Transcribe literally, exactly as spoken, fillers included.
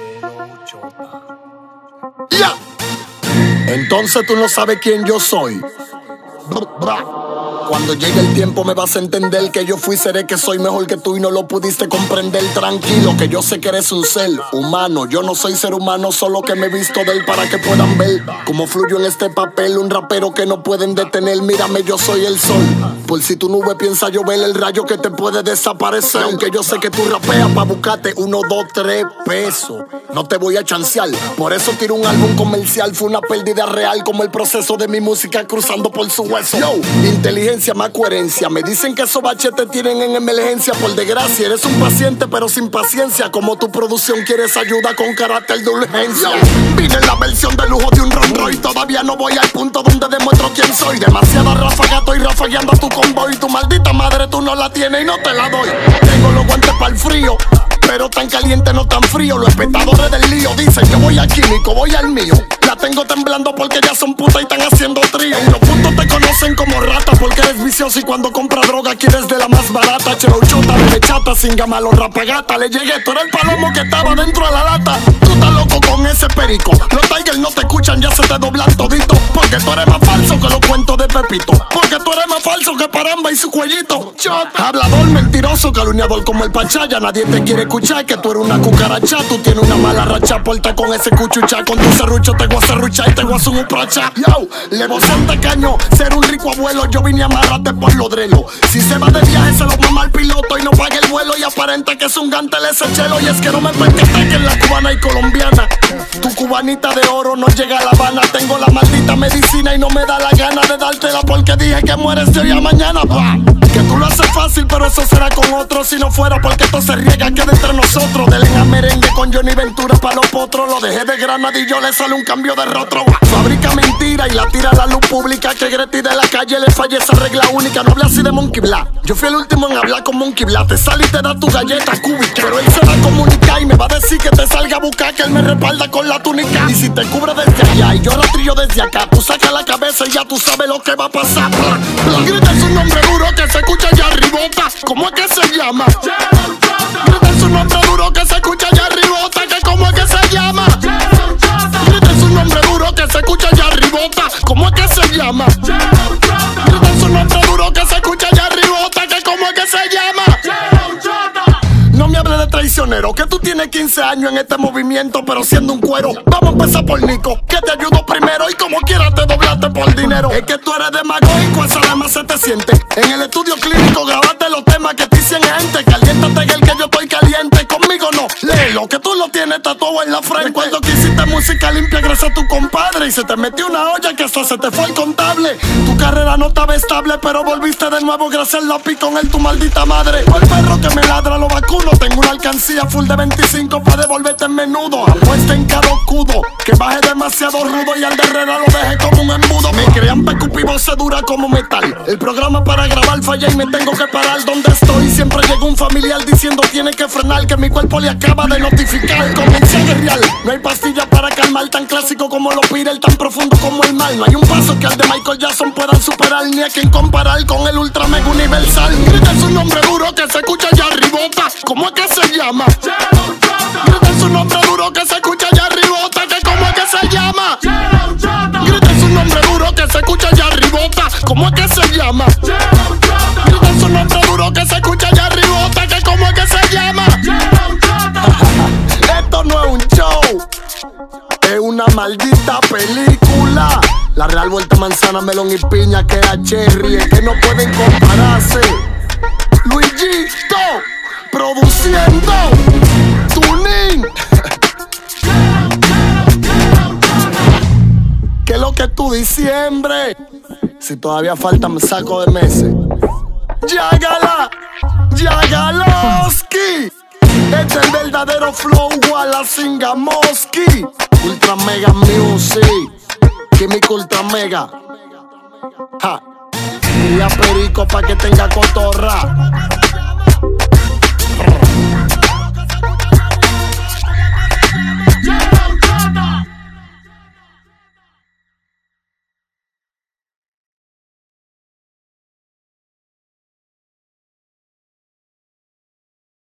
Ya. Entonces tú no sabes quién yo soy. Cuando llegue el tiempo me vas a entender que yo fui, seré que soy mejor que tú y no lo pudiste comprender. Tranquilo, que yo sé que eres un ser humano. Yo no soy ser humano, solo que me he visto de él para que puedan ver cómo fluyo en este papel. Un rapero que no pueden detener. Mírame, yo soy el sol. Por si tu nube piensa llover, el rayo que te puede desaparecer. Aunque yo sé que tú rapeas pa' buscarte uno, dos, tres pesos, no te voy a chancear. Por eso tiro un álbum comercial. Fue una pérdida real, como el proceso de mi música cruzando por su hueso. Yo, inteligencia más coherencia. Me dicen que esos baches te tienen en emergencia. Por desgracia, eres un paciente pero sin paciencia. Como tu producción quieres ayuda con carácter de urgencia. Yo, vine en la versión de lujo de un Rolls Royce. Todavía no voy al punto donde demuestro quién soy. Demasiada ráfaga, estoy rafagueando a tu convoy. Tu maldita madre tú no la tienes y no te la doy. Tengo los guantes para el frío, pero tan caliente no tan frío. Los espectadores del lío dicen que voy al químico, voy al mío. La tengo temblando porque ya son putas y están haciendo trío. En los puntos te conocen como rata porque eres vicioso y cuando compras droga quieres de la más barata. Cherouchota, bebé chata, sin gama, los rapagata. Le llegué, tú eres el palomo que estaba dentro de la lata. Tú estás loco con ese perico. Los Tigers no te escuchan, ya se te doblan todito. Porque tú eres más falso que los cuentos de Pepito. Porque tú eres más falso que Paramba y su cuellito. Chota. Hablador, mentiroso, calumniador como el Pachaya. Nadie te quiere escuchar que tú eres una cucaracha. Tú tienes una mala racha, porta con ese cuchucha. Con tu serrucho te voy a serruchar y te voy a hacer un procha. Yo, le voy a ser un tacaño, ser un rico abuelo. Yo vine a amarrarte por lo drelo. Si se va de viaje se lo mama al piloto y no paga el vuelo. Y aparenta que es un gantel ese chelo. Y es que no me percata que en la cubana y colombiana tu cubanita de oro no llega a La Habana. Tengo la maldita medicina y no me da la gana de dártela porque dije que mueres de hoy a mañana. Pa. Que tú lo haces fácil, pero eso será con otro. Si no fuera porque esto se riega, queda entre nosotros. Dele a merengue con Johnny Ventura pa' los potros. Lo dejé de granadillo, le sale un cambio de rostro. Fabrica mentira y la tira a la luz pública. Que Greti de la calle le falla esa regla única. No habla así de Monkey Black. Yo fui el último en hablar con Monkey Black. Te sale y te da tu galleta cúbica. Pero él se va a comunicar y me va a decir que te salga a buscar. Que él me respalda con la túnica. Y si te cubre desde allá y yo rastrillo desde acá, tú sacas la cabeza y ya tú sabes lo que va a pasar. Bla, bla. Grita su nombre duro que se escucha allá arribota. ¿Cómo es que se llama? Grita su nombre duro que se escucha allá arribota. Que ¿cómo es que se llama? Grita su nombre duro que se escucha allá arribota. ¿Cómo es que se llama? Grita su nombre duro que se escucha allá arribota. Que ¿cómo es que se llama? No me hables de traicionero, que tú tienes quince años en este movimiento, pero siendo un cuero. Vamos a empezar por Nico, que te ayudo primero y como quieras te doblaste por dinero. Es que tú eres demagógico, esa además se te siente. En el estudio clínico grabaste los temas que te dicen gente. Caliéntate que el que yo estoy caliente, conmigo no. Léelo, que tú lo tienes tatuado en la frente. Cuando que hiciste música limpia gracias a tu compadre y se te metió una olla que hasta se te fue el contable. Tu carrera no estaba estable, pero volviste de nuevo gracias al lápiz con él tu maldita madre. O el perro que me ladra lo vacuno. Tengo una alcancía full de veinticinco para devolverte en menudo. Apuesta en cada escudo, que baje demasiado rudo y al de Herrera lo deje como un embudo. Me crean P Q P y voz se dura como metal. El programa para grabar falla y me tengo que parar donde estoy. Siempre llega un familiar diciendo tiene que frenar, que mi cuerpo le acaba de notificar. Comencé a guerrear, no hay pastilla para calmar. Tan clásico como los Beatles, tan profundo como el mal. No hay un paso que al de Michael Jackson puedan superar, ni a quien comparar con el ultra mega universal. Grita su nombre duro que se escucha allá arribota. ¿Cómo es que se llama? Grita su nombre duro que se escucha allá arribota. Que ¿cómo es que se llama? Grita su nombre duro que se escucha allá arribota. ¿Cómo es que se llama? Grita su nombre duro que se escucha allá arribota. Que ¿cómo es que se llama? Esto no es un show, es una maldita película. La Real Vuelta Manzana, Melón y Piña, que a Cherry, es que no pueden compararse. Luisito produciendo Tuning. ¿Qué es lo que tu diciembre? Si todavía faltan saco de meses. Yagala, Yagaloski. Este es el verdadero flow, Walla Singamoski. Ultra Mega Music, Químico Ultra Mega. Ja. Y a Perico pa' que tenga cotorra.